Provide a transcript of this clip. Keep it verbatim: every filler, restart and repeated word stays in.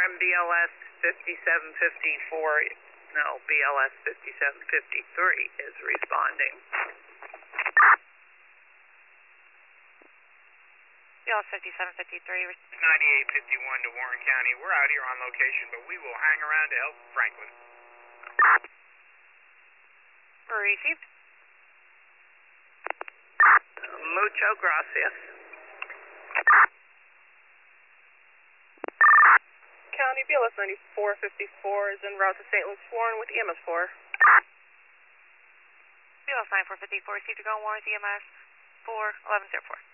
and B L S fifty-seven fifty-four, no, B L S fifty-seven fifty-three is responding. B L S fifty-seven fifty-three. ninety-eight fifty-one to Warren County. We're out here on location, but we will hang around to help Franklin. Received. Mucho gracias. County, B L S ninety-four fifty-four is en route to Saint Luke's Warren with E M S four. B L S ninety-four fifty-four, received to go Warren with E M S four eleven zero four.